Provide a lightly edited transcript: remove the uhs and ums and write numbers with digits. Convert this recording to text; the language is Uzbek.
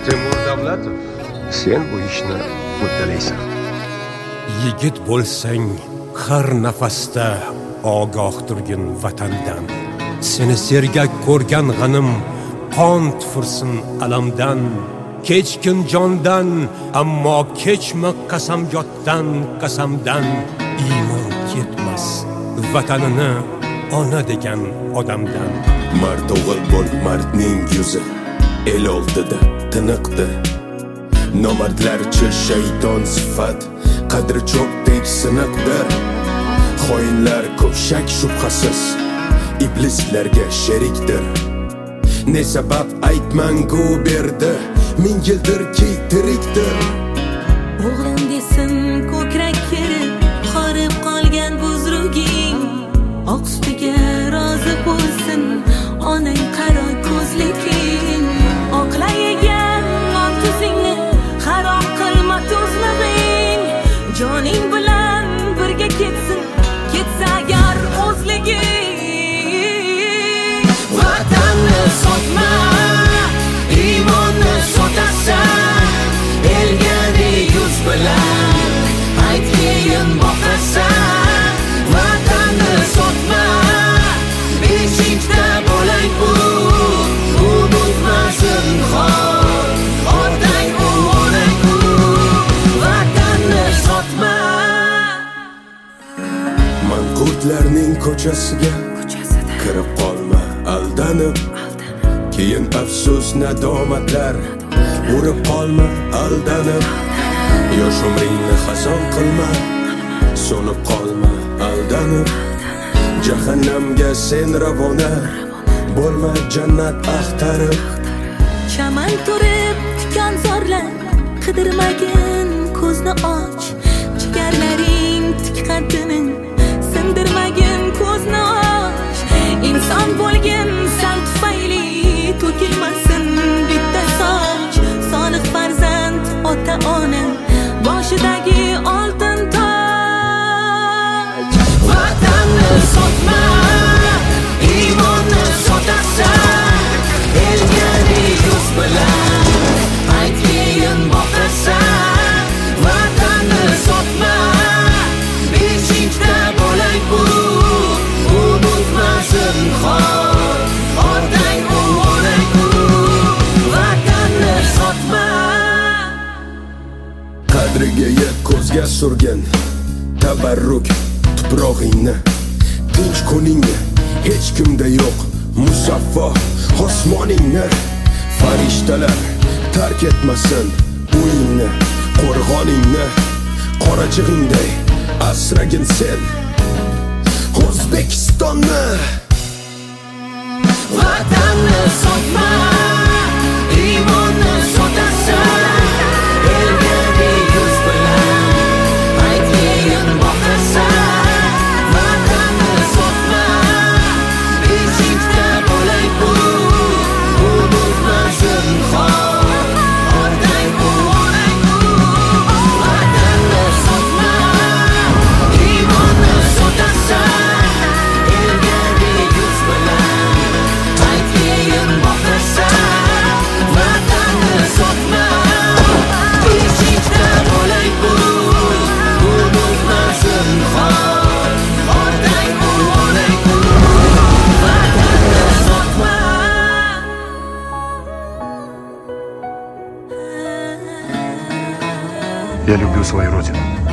Temur Davlatov, sen bu ishni uddalaysan. Yigit bo'lsang, har nafasda ogoh turgin vatandan. Seni sergak ko'rgan g'anim qon tufursin alamdan. Kechkin jondan, ammo kechma qasamyoddan, qasamdan. Iymon ketmas vatanini ona degan odamdan. Mard o'g'il bo'l, mardning yuzi el oldida tiniqdi. Nomardlarcha shayton sifat qadri cho'qdek siniqdir. Xoinlar ko'p shak shubhasiz iblislarga sherikdir. Ne sabab aytmangu berdi, ming yildirki tirikdir. O'g'lim desin ko'krak kerib, qorib qolgan buzruging, oq sutiga rozi bo'lsin onang qaro ko'zliging. Oqlayegan oq tuzingni harom qilma tuzlig'ing. Joning bilan birga ketsin, ketsa agar o'zliging. Vatanni sotma, iymonni sotasan. Elga yuz bilan ayt keyin boqasan. Vatanni sotma, beshikda bo'lang u unutmasin xor. Otang u, onang u, vatanni sotma. Manqurtlarning ko'chasiga kirib qolma aldanib. Keyin afsus nadomatlar urib qolma aldanib. Yosh umringni xazon qilma, so'nib qolma aldanib. Jahannamga sen ravona bo'lma jannat axtarib. Chaman turib tikan zorlar, qidirmagin ko'zni och. Jigarlaring tik qaddini sindirmagin ko'zni och. Inson bo'lgin san tufayli to'kilmasin bitta soch. Solih farzand ota ona boshidagi oltin toj. Vatanni sotma, iymonni sotasan. Elga yuz bilan ayt keyin boqasan. Vatanni sotma, beshikda bo'lang u unutmasin xor. Otang u, onang u, vatanni sotma. Qadriga yet ko'zga surgin tabarruk tuprog'ingni. Tinch kuningni hech kimda yo'q musaffo osmoningni. Farishtalar tark etmasin uyingni, qo'rg'oningni. Qorachig'ingday asragin sen O'zbekistonni. Vatanni sotma, iymonni sotasan. Elga yuz bilan ayt keyin boqasan. Vatanni sotma, beshikda bo'lang u unutmasin xor. Otang u, onang u, vatanni sotma, iymonni sotasan. Elga yuz bilan ayt keyin boqasan. Vatanni sotma, beshikda bo'lang u unutmasin xor. Otang u, onang u, vatanni sotma. Я люблю свою родину.